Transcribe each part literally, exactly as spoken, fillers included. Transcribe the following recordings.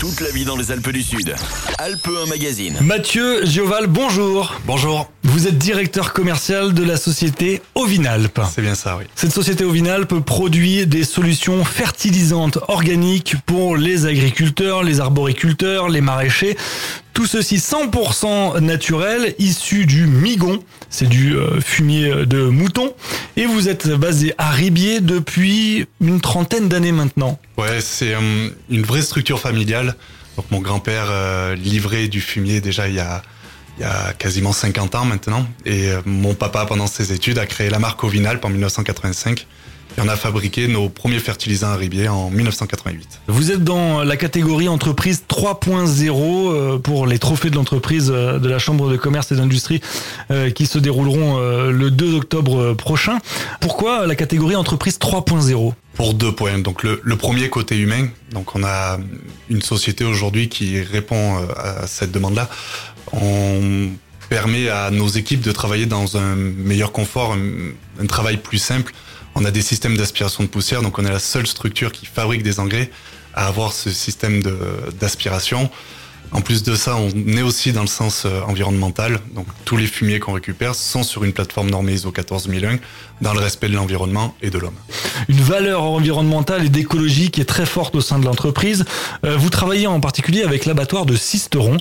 Toute la vie dans les Alpes du Sud. Alpes un magazine. Mathieu Gioval, bonjour. Bonjour. Vous êtes directeur commercial de la société Ovinalp. C'est bien ça, oui. Cette société Ovinalp produit des solutions fertilisantes organiques pour les agriculteurs, les arboriculteurs, les maraîchers. Tout ceci cent pour cent naturel, issu du migon. C'est du euh, fumier de mouton. Et vous êtes basé à Ribier depuis une trentaine d'années maintenant. Ouais, c'est euh, une vraie structure familiale. Donc mon grand-père euh, livrait du fumier déjà il y a, il y a quasiment cinquante ans maintenant. Et euh, mon papa, pendant ses études, a créé la marque Ovinalp en dix-neuf cent quatre-vingt-cinq. Et on a fabriqué nos premiers fertilisants à Ribier en dix-neuf cent quatre-vingt-huit. Vous êtes dans la catégorie entreprise trois point zéro pour les trophées de l'entreprise de la Chambre de commerce et d'industrie qui se dérouleront le deux octobre prochain. Pourquoi la catégorie entreprise trois point zéro ? Pour deux points. Donc le, le premier, côté humain. Donc on a une société aujourd'hui qui répond à cette demande-là. On permet à nos équipes de travailler dans un meilleur confort, un, un travail plus simple. On a des systèmes d'aspiration de poussière, donc on est la seule structure qui fabrique des engrais à avoir ce système de, d'aspiration. En plus de ça, on est aussi dans le sens environnemental. Donc tous les fumiers qu'on récupère sont sur une plateforme normée I S O quatorze mille un dans le respect de l'environnement et de l'homme. Une valeur environnementale et d'écologie qui est très forte au sein de l'entreprise. Vous travaillez en particulier avec l'abattoir de Sisteron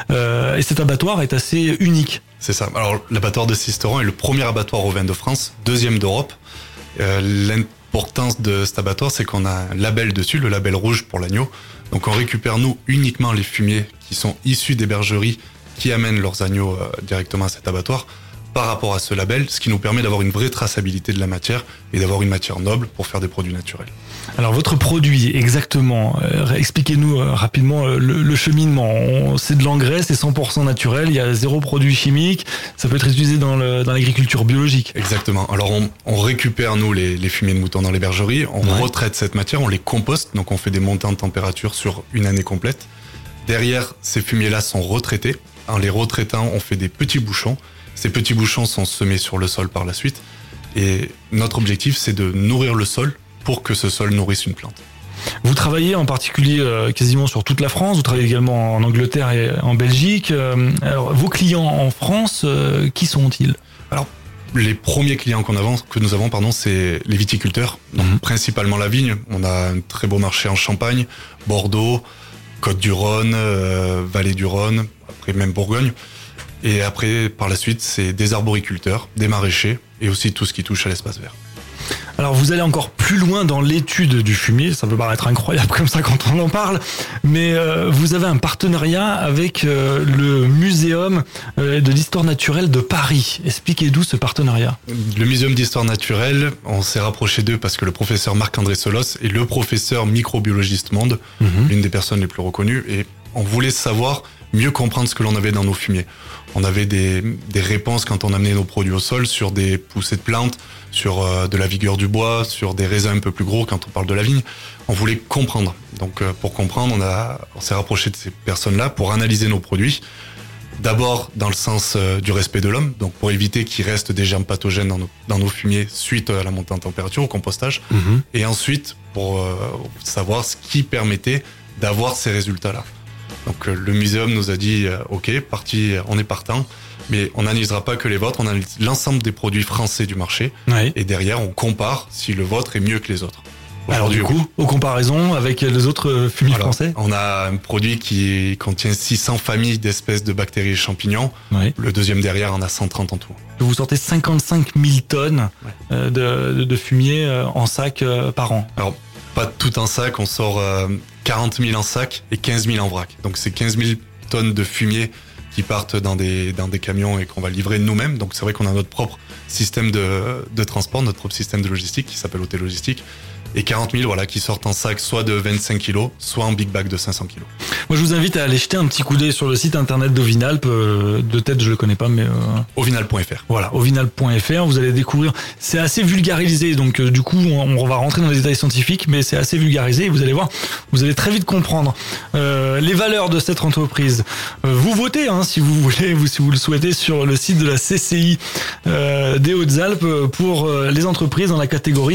et cet abattoir est assez unique. C'est ça. Alors l'abattoir de Sisteron est le premier abattoir ovin de France, deuxième d'Europe. Euh, l'importance de cet abattoir, c'est qu'on a un label dessus, le label rouge pour l'agneau. Donc on récupère, nous, uniquement les fumiers qui sont issus des bergeries qui amènent leurs agneaux euh, directement à cet abattoir par rapport à ce label, ce qui nous permet d'avoir une vraie traçabilité de la matière et d'avoir une matière noble pour faire des produits naturels. Alors votre produit, exactement, euh, expliquez-nous euh, rapidement euh, le, le cheminement. On, c'est de l'engrais, c'est cent pour cent naturel, il y a zéro produit chimique, ça peut être utilisé dans, le, dans l'agriculture biologique. Exactement. Alors on, on récupère, nous, les, les fumiers de mouton dans les bergeries, on ouais. retraite cette matière, on les composte, donc on fait des montants de température sur une année complète. Derrière, ces fumiers-là sont retraités. En les retraitant, on fait des petits bouchons. Ces petits bouchons sont semés sur le sol par la suite. Et notre objectif, c'est de nourrir le sol pour que ce sol nourrisse une plante. Vous travaillez en particulier euh, quasiment sur toute la France, vous travaillez également en Angleterre et en Belgique. Euh, alors, vos clients en France, euh, qui sont-ils ? Alors, les premiers clients qu'on avance, que nous avons, pardon, c'est les viticulteurs, donc mmh. principalement la vigne. On a un très beau marché en Champagne, Bordeaux, Côte-du-Rhône, euh, Vallée du Rhône, après même Bourgogne. Et après, par la suite, c'est des arboriculteurs, des maraîchers et aussi tout ce qui touche à l'espace vert. Alors vous allez encore plus loin dans l'étude du fumier, ça peut paraître incroyable comme ça quand on en parle, mais euh, vous avez un partenariat avec euh, le Muséum euh, de l'Histoire naturelle de Paris. Expliquez-nous ce partenariat. Le Muséum d'Histoire naturelle, on s'est rapproché d'eux parce que le professeur Marc-André Solos est le professeur microbiologiste monde, mmh. l'une des personnes les plus reconnues, et on voulait savoir mieux comprendre ce que l'on avait dans nos fumiers. On avait des, des réponses quand on amenait nos produits au sol sur des poussées de plantes, sur euh, de la vigueur du bois, sur des raisins un peu plus gros quand on parle de la vigne. On voulait comprendre. Donc euh, pour comprendre, on, a, on s'est rapproché de ces personnes-là pour analyser nos produits. D'abord dans le sens euh, du respect de l'homme, donc pour éviter qu'il reste des germes pathogènes dans nos, dans nos fumiers suite à la montée en température, au compostage. Mmh. Et ensuite pour euh, savoir ce qui permettait d'avoir ces résultats-là. Donc le muséum nous a dit euh, ok, parti, on est partant, mais on n'analysera pas que les vôtres, on analyse l'ensemble des produits français du marché, oui. et derrière on compare si le vôtre est mieux que les autres. Alors du coup, aux comparaisons avec les autres fumiers Alors, français, on a un produit qui contient six cents familles d'espèces de bactéries et champignons. Oui. Le deuxième derrière en a cent trente en tout. Vous sortez cinquante-cinq mille tonnes ouais. de, de fumier en sac par an. Alors pas tout en sac, on sort euh, quarante mille en sac et quinze mille en vrac. Donc c'est quinze mille tonnes de fumier qui partent dans des, dans des camions et qu'on va livrer nous-mêmes. Donc c'est vrai qu'on a notre propre système de, de transport, notre propre système de logistique qui s'appelle O T Logistique. Et quarante mille voilà, qui sortent en sac soit de vingt-cinq kilos, soit en big bag de cinq cents kilos. Moi, je vous invite à aller jeter un petit coup d'œil sur le site internet d'Ovinalp. Euh, de tête, je le connais pas, mais... Euh... Ovinalp point F R. Voilà, Ovinalp point F R. Vous allez découvrir... C'est assez vulgarisé, donc euh, du coup, on, on va rentrer dans les détails scientifiques, mais c'est assez vulgarisé et vous allez voir, vous allez très vite comprendre euh, les valeurs de cette entreprise. Euh, vous votez, hein, si vous voulez, vous, si vous le souhaitez, sur le site de la C C I euh, des Hautes-Alpes pour euh, les entreprises dans la catégorie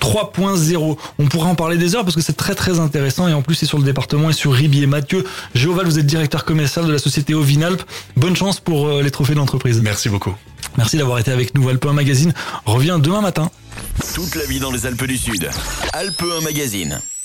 trois point zéro. On pourra en parler des heures parce que c'est très très intéressant et en plus c'est sur le département et sur Ribier. Mathieu Géoval, vous êtes directeur commercial de la société Ovinalp. Bonne chance pour les trophées d'entreprise. Merci beaucoup. Merci d'avoir été avec nous. Alpe un Magazine revient demain matin. Toute la vie dans les Alpes du Sud. Alpe un Magazine.